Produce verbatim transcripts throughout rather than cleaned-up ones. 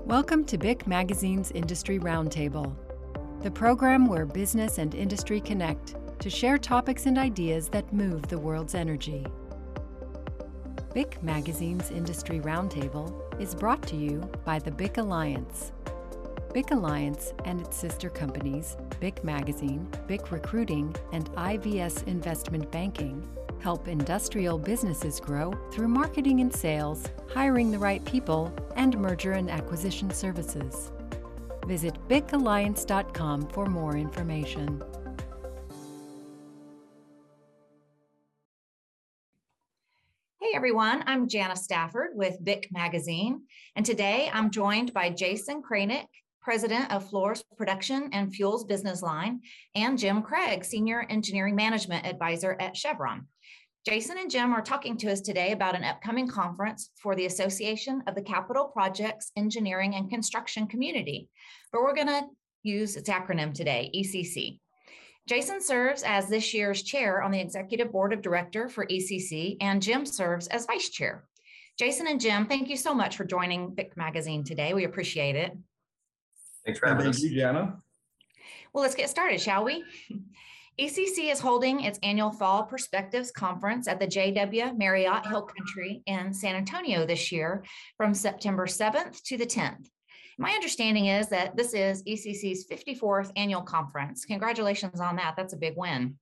Welcome to B I C Magazine's Industry Roundtable, the program where business and industry connect to share topics and ideas that move the world's energy. B I C Magazine's Industry Roundtable is brought to you by the B I C Alliance. B I C Alliance and its sister companies, B I C Magazine, B I C Recruiting, and I V S Investment Banking, help industrial businesses grow through marketing and sales, hiring the right people, and merger and acquisition services. Visit B I C alliance dot com for more information. Hey everyone, I'm Jana Stafford with B I C Magazine, and today I'm joined by Jason Kranick, President of Fluor's Production and Fuels Business Line, and Jim Craig, Senior Engineering Management Advisor at Chevron. Jason and Jim are talking to us today about an upcoming conference for the Association of the Capital Projects Engineering and Construction Community, but we're going to use its acronym today, E C C. Jason serves as this year's chair on the Executive Board of Director for E C C, and Jim serves as vice chair. Jason and Jim, thank you so much for joining B I C Magazine today. We appreciate it. Thanks for having us. Thank you, Jana. Well, let's get started, shall we? E C C is holding its annual Fall Perspectives Conference at the J W Marriott Hill Country in San Antonio this year from September seventh to the tenth. My understanding is that this is E C C's fifty-fourth annual conference. Congratulations on that. That's a big win.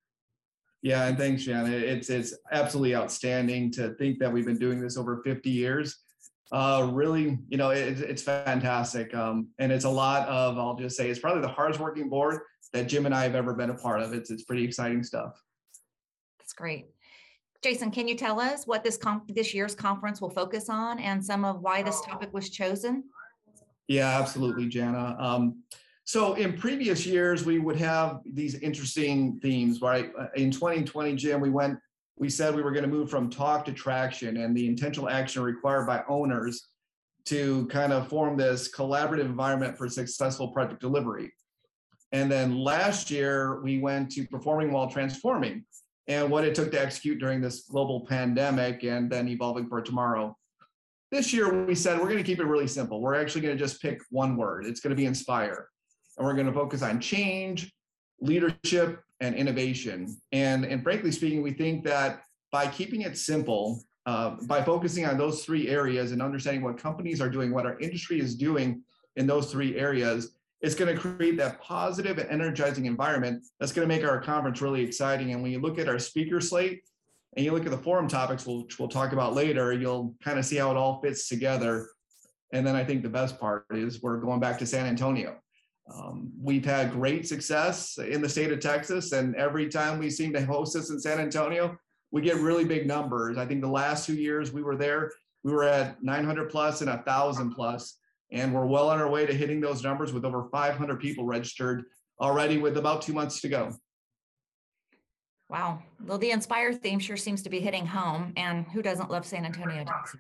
Yeah, and thanks, Jana. It's, it's absolutely outstanding to think that we've been doing this over fifty years. Uh, really, you know, it, it's fantastic. Um, and it's a lot of, I'll just say, it's probably the hardest working board that Jim and I have ever been a part of. It's, it's pretty exciting stuff. That's great. Jason, can you tell us what this comp this year's conference will focus on and some of why this topic was chosen? Yeah, absolutely, Jana. Um, so in previous years, we would have these interesting themes, right? In twenty twenty, Jim, we went we said we were going to move from talk to traction and the intentional action required by owners to kind of form this collaborative environment for successful project delivery. And then last year, we went to performing while transforming and what it took to execute during this global pandemic and then evolving for tomorrow. This year, we said we're going to keep it really simple. We're actually going to just pick one word. It's going to be inspire. And we're going to focus on change, leadership, and innovation. And, and frankly speaking, we think that by keeping it simple, uh, by focusing on those three areas and understanding what companies are doing, what our industry is doing in those three areas, it's going to create that positive and energizing environment that's going to make our conference really exciting. And when you look at our speaker slate and you look at the forum topics, which we'll talk about later, you'll kind of see how it all fits together. And then I think the best part is we're going back to San Antonio. Um, we've had great success in the state of Texas, and every time we seem to host this in San Antonio, we get really big numbers. I think the last two years we were there, we were at nine hundred plus and one thousand plus, and we're well on our way to hitting those numbers with over five hundred people registered already with about two months to go. Wow. Well, the Inspire theme sure seems to be hitting home, and who doesn't love San Antonio, Texas?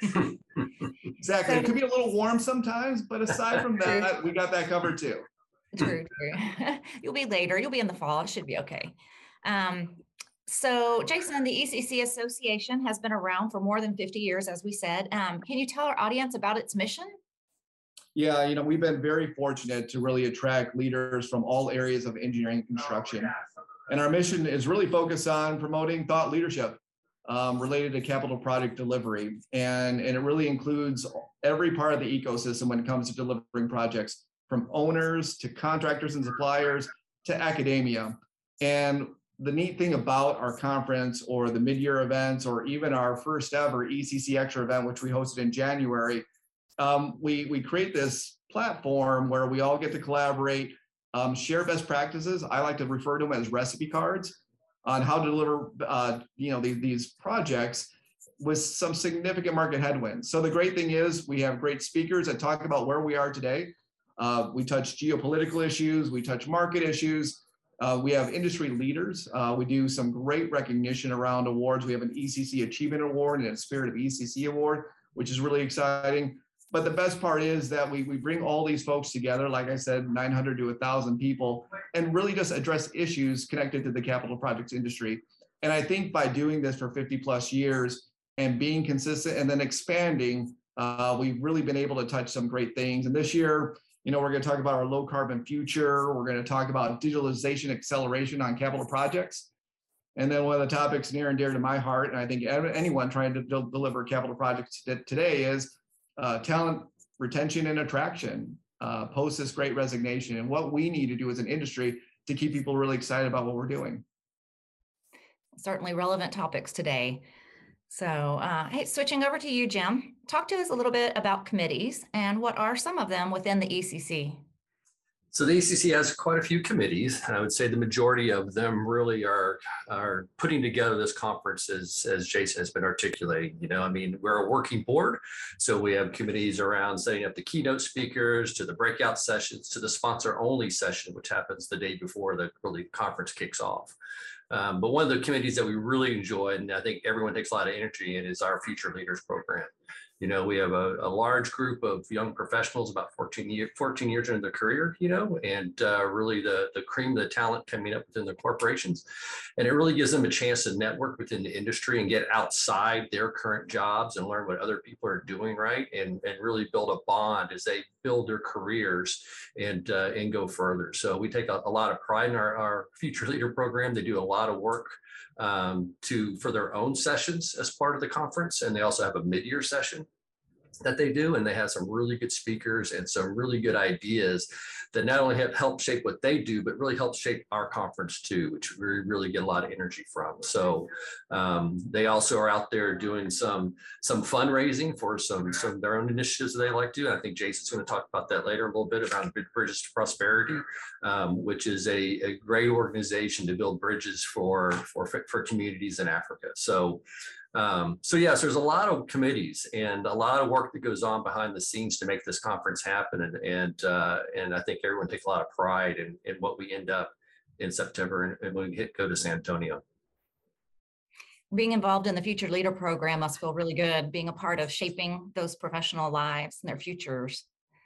Exactly. It could be a little warm sometimes, but aside from that, we got that covered too. True, true. You'll be later. You'll be in the fall. It should be okay. Um, so, Jason, the E C C Association has been around for more than fifty years, as we said. Um, can you tell our audience about its mission? Yeah, you know, we've been very fortunate to really attract leaders from all areas of engineering and construction. And our mission is really focused on promoting thought leadership Um, related to capital project delivery. And, and it really includes every part of the ecosystem when it comes to delivering projects, from owners to contractors and suppliers to academia. And the neat thing about our conference or the mid-year events or even our first ever E C C Extra event, which we hosted in January, um, we, we create this platform where we all get to collaborate, um, share best practices. I like to refer to them as recipe cards on how to deliver, uh, you know, these, these projects with some significant market headwinds. So the great thing is we have great speakers that talk about where we are today. Uh, we touch geopolitical issues, we touch market issues. Uh, we have industry leaders. Uh, we do some great recognition around awards. We have an E C C Achievement Award and a Spirit of E C C Award, which is really exciting. But the best part is that we, we bring all these folks together, like I said, nine hundred to one thousand people, and really just address issues connected to the capital projects industry. And I think by doing this for fifty plus years and being consistent and then expanding, Uh, we've really been able to touch some great things. And this year, you know, we're going to talk about our low carbon future. We're going to talk about digitalization acceleration on capital projects. And then one of the topics near and dear to my heart, and I think anyone trying to del- deliver capital projects today, is uh, talent retention and attraction uh, post this great resignation, and what we need to do as an industry to keep people really excited about what we're doing. Certainly relevant topics today. So, uh, hey, switching over to you, Jim, talk to us a little bit about committees and what are some of them within the E C C? So the E C C has quite a few committees, and I would say the majority of them really are are putting together this conference as, as Jason has been articulating. You know, I mean, we're a working board, so we have committees around setting up the keynote speakers, to the breakout sessions, to the sponsor-only session, which happens the day before the really conference kicks off. Um, but one of the committees that we really enjoy, and I think everyone takes a lot of energy in, is our Future Leaders program. You know, we have a, a large group of young professionals, about fourteen, year, fourteen years into their career, you know, and uh, really the, the cream of the talent coming up within the corporations. And it really gives them a chance to network within the industry and get outside their current jobs and learn what other people are doing, right? And, and really build a bond as they build their careers and, uh, and go further. So we take a, a lot of pride in our, our Future Leader program. They do a lot of work um, to for their own sessions as part of the conference. And they also have a mid-year session that they do, and they have some really good speakers and some really good ideas that not only have helped shape what they do, but really help shape our conference too, which we really get a lot of energy from. So um, they also are out there doing some some fundraising for some some of their own initiatives that they like to do. I think Jason's going to talk about that later a little bit around Bridges to Prosperity, um, which is a, a great organization to build bridges for for for communities in Africa. So. Um, so yes, there's a lot of committees and a lot of work that goes on behind the scenes to make this conference happen. And and, uh, and I think everyone takes a lot of pride in, in what we end up in September and, and when we hit, go to San Antonio. Being involved in the Future Leader program must feel really good, being a part of shaping those professional lives and their futures.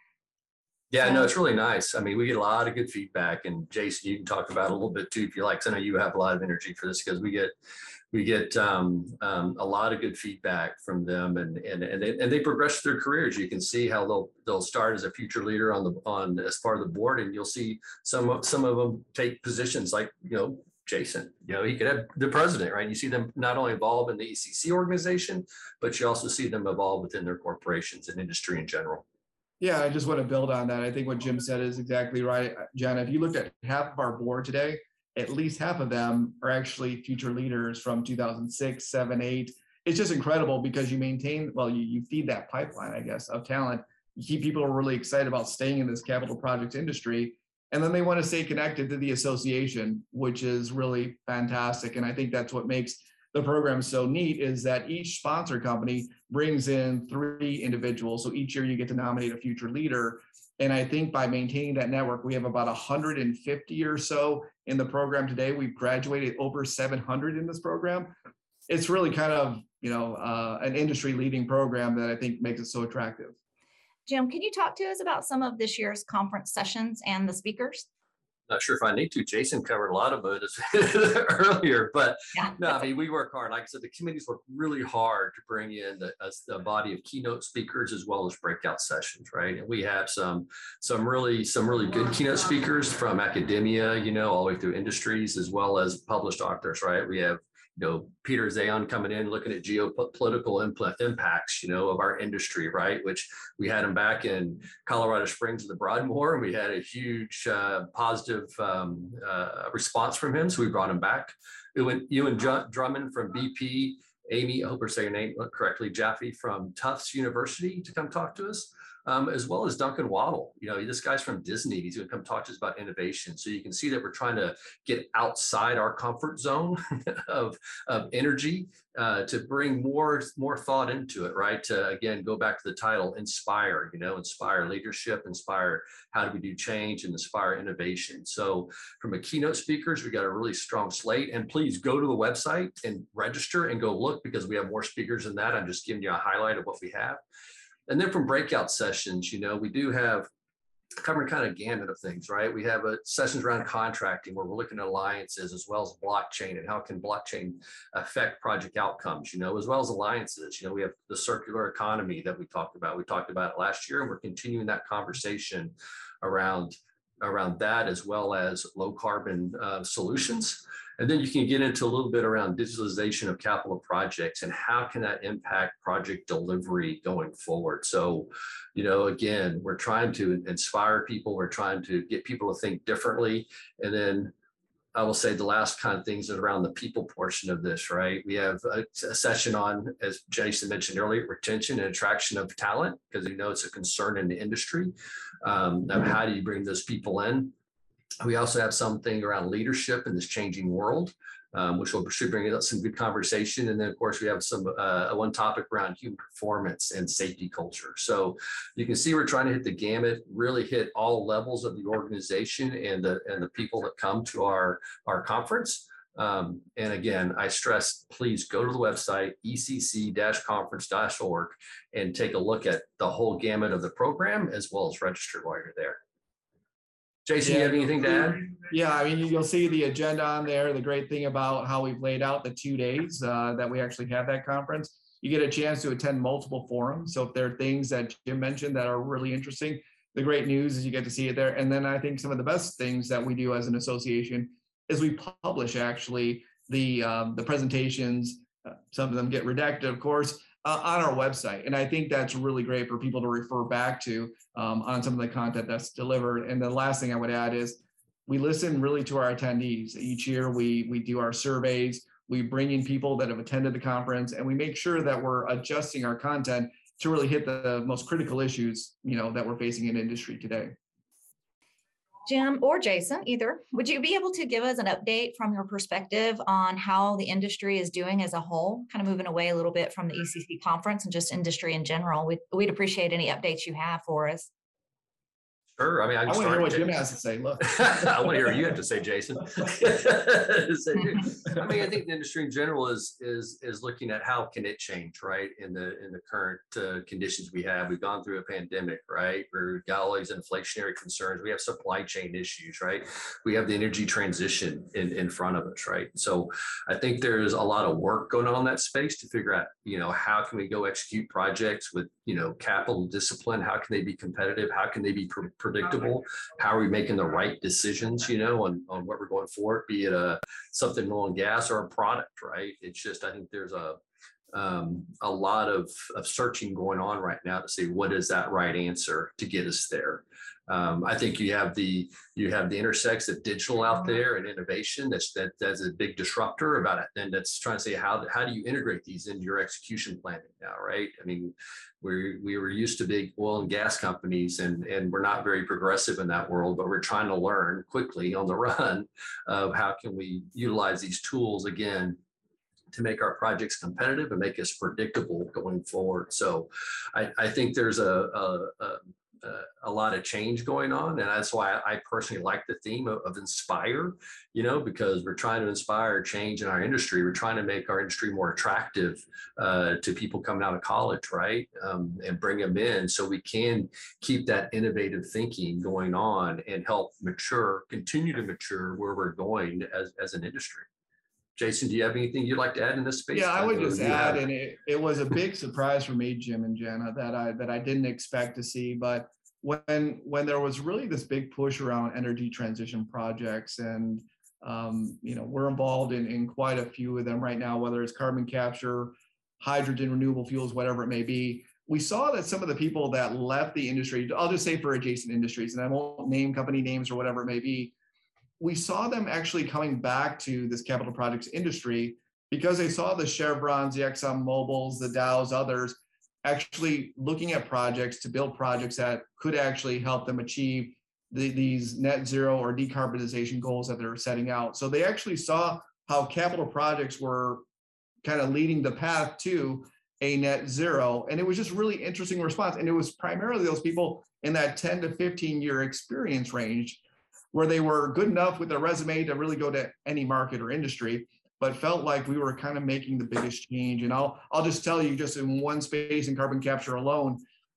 Yeah, no, it's really nice. I mean, we get a lot of good feedback, and Jason, you can talk about it a little bit too, if you like, 'cause I know you have a lot of energy for this, because we get we get um, um, a lot of good feedback from them, and and and they, and they progress their careers. You can see how they'll they'll start as a future leader on the on as part of the board, and you'll see some some of them take positions like, you know, Jason, you know, he could have the president, right? You see them not only evolve in the E C C organization, but you also see them evolve within their corporations and industry in general. Yeah, I just want to build on that. I think what Jim said is exactly right. Jenna, if you looked at half of our board today, at least half of them are actually future leaders from two thousand six, seven, eight. It's just incredible because you maintain, well, you, you feed that pipeline, I guess, of talent. You keep people really excited about staying in this capital projects industry. And then they want to stay connected to the association, which is really fantastic. And I think that's what makes the program so neat, is that each sponsor company brings in three individuals. So each year you get to nominate a future leader. And I think by maintaining that network, we have about one hundred fifty or so in the program today. We've graduated over seven hundred in this program. It's really kind of, you know, uh, an industry leading program that I think makes it so attractive. Jim, can you talk to us about some of this year's conference sessions and the speakers? Not sure if I need to. Jason covered a lot of it earlier, but yeah. No, I mean, we work hard. Like I said, the committees work really hard to bring in the, a, a body of keynote speakers as well as breakout sessions, right? And we have some some really some really good keynote speakers from academia, you know, all the way through industries, as well as published authors, right? We have, you know, Peter Zayon coming in, looking at geopolitical impacts, you know, of our industry, right? Which we had him back in Colorado Springs at the Broadmoor, and we had a huge uh, positive um, uh, response from him. So we brought him back. Ewan, Ewan Drummond from B P, Amy, I hope I say your name correctly, Jaffe from Tufts University to come talk to us. Um, as well as Duncan Waddle. You know, this guy's from Disney. He's going to come talk to us about innovation. So you can see that we're trying to get outside our comfort zone of, of energy uh, to bring more, more thought into it, right? To, again, go back to the title, inspire, you know, inspire leadership, inspire how do we do change, and inspire innovation. So from a keynote speakers, we got a really strong slate. And please go to the website and register and go look, because we have more speakers than that. I'm just giving you a highlight of what we have. And then from breakout sessions, you know, we do have covering kind of gamut of things, right? We have a sessions around contracting where we're looking at alliances as well as blockchain and how can blockchain affect project outcomes, you know, as well as alliances. You know, we have the circular economy that we talked about. We talked about it last year, and we're continuing that conversation around around that, as well as low carbon uh, solutions. And then you can get into a little bit around digitalization of capital projects and how can that impact project delivery going forward. So, you know, again, we're trying to inspire people. We're trying to get people to think differently. And then I will say the last kind of things is around the people portion of this, right? We have a, a session on, as Jason mentioned earlier, retention and attraction of talent, because we know it's a concern in the industry. Um, of how do you bring those people in? We also have something around leadership in this changing world, um, which will should bring up some good conversation. And then, of course, we have some uh, one topic around human performance and safety culture. So you can see we're trying to hit the gamut, really hit all levels of the organization and the and the people that come to our our conference. Um, and again, I stress, please go to the website, E C C conference dot org, and take a look at the whole gamut of the program, as well as register while you're there. Jason, yeah, you have anything to add? Yeah, I mean, you'll see the agenda on there. The great thing about how we've laid out the two days uh, that we actually have that conference, you get a chance to attend multiple forums. So if there are things that Jim mentioned that are really interesting, the great news is you get to see it there. And then I think some of the best things that we do as an association is we publish actually the um, the presentations. Uh, some of them get redacted, of course, uh, on our website. And I think that's really great for people to refer back to um, on some of the content that's delivered. And the last thing I would add is we listen really to our attendees. Each year we, we do our surveys, we bring in people that have attended the conference, and we make sure that we're adjusting our content to really hit the most critical issues, you know, that we're facing in industry today. Jim or Jason, either, would you be able to give us an update from your perspective on how the industry is doing as a whole, kind of moving away a little bit from the E C C conference and just industry in general? We'd, we'd appreciate any updates you have for us. Sure. I mean, I, I want to hear what Jim has to say. Look, I want to hear what you have to say, Jason. I mean, I think the industry in general is is is looking at how can it change, right? In the in the current uh, conditions we have, we've gone through a pandemic, right? We've got all these inflationary concerns. We have supply chain issues, right? We have the energy transition in in front of us, right? So I think there's a lot of work going on in that space to figure out, you know, how can we go execute projects with, you know, capital discipline? How can they be competitive? How can they be pre- predictable? How are we making the right decisions, you know, on, on what we're going for, be it a something oil and gas or a product, right? It's just, I think there's a um, a lot of, of searching going on right now to see what is that right answer to get us there. Um, I think you have the you have the intersects of digital out there and innovation. That's that that's a big disruptor about it, and that's trying to say how how do you integrate these into your execution planning now, right? I mean, we we were used to big oil and gas companies, and and we're not very progressive in that world, but we're trying to learn quickly on the run of how can we utilize these tools again to make our projects competitive and make us predictable going forward. So, I I think there's a a, a Uh, a lot of change going on, and that's why I, I personally like the theme of, of inspire, you know, because we're trying to inspire change in our industry. We're trying to make our industry more attractive uh, to people coming out of college, right, um, and bring them in so we can keep that innovative thinking going on and help mature, continue to mature where we're going as, as an industry. Jason, do you have anything you'd like to add in this space? Yeah, I would just add, and it, it was a big surprise for me, Jim and Jenna, that I that I didn't expect to see. But when when there was really this big push around energy transition projects, and um, you know, we're involved in in quite a few of them right now, whether it's carbon capture, hydrogen, renewable fuels, whatever it may be. We saw that some of the people that left the industry, I'll just say for adjacent industries, and I won't name company names or whatever it may be, we saw them actually coming back to this capital projects industry because they saw the Chevrons, the Exxon Mobils, the Dows, others actually looking at projects to build projects that could actually help them achieve the, these net zero or decarbonization goals that they're setting out. So they actually saw how capital projects were kind of leading the path to a net zero. And it was just really interesting response. And it was primarily those people in that ten to fifteen year experience range, where they were good enough with their resume to really go to any market or industry, but felt like we were kind of making the biggest change. And I'll I'll just tell you, just in one space in carbon capture alone,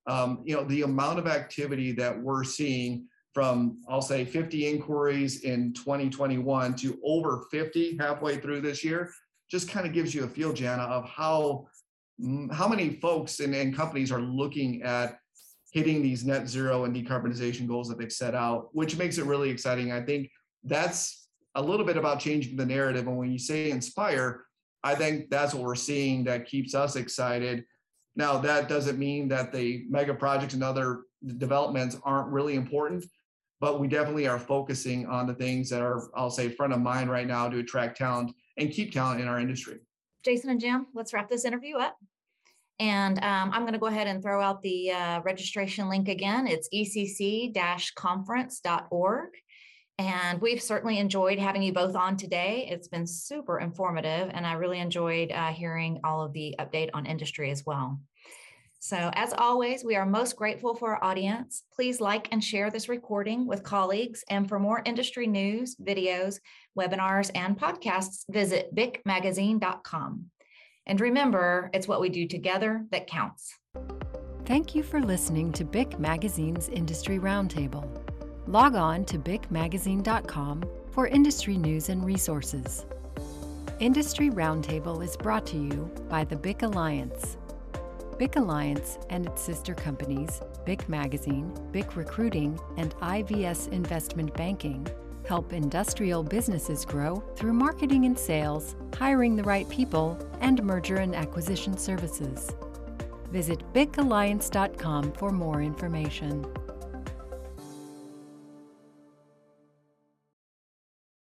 Um, you know, the amount of activity that we're seeing from, I'll say fifty inquiries in twenty twenty-one to over fifty halfway through this year, just kind of gives you a feel, Jana, of how, how many folks and, and companies are looking at hitting these net zero and decarbonization goals that they've set out, which makes it really exciting. I think that's a little bit about changing the narrative. And when you say inspire, I think that's what we're seeing that keeps us excited. Now, that doesn't mean that the mega projects and other developments aren't really important, but we definitely are focusing on the things that are, I'll say, front of mind right now to attract talent and keep talent in our industry. Jason and Jim, let's wrap this interview up. And um, I'm going to go ahead and throw out the uh, registration link again. It's e c c dash conference dot org. And we've certainly enjoyed having you both on today. It's been super informative, and I really enjoyed uh, hearing all of the update on industry as well. So as always, we are most grateful for our audience. Please like and share this recording with colleagues. And for more industry news, videos, webinars, and podcasts, visit bic magazine dot com. And remember, it's what we do together that counts. Thank you for listening to B I C Magazine's Industry Roundtable. Log on to bic magazine dot com for industry news and resources. Industry Roundtable is brought to you by the B I C Alliance. B I C Alliance and its sister companies, B I C Magazine, B I C Recruiting, and I V S Investment Banking, help industrial businesses grow through marketing and sales, hiring the right people, and merger and acquisition services. Visit bic alliance dot com for more information.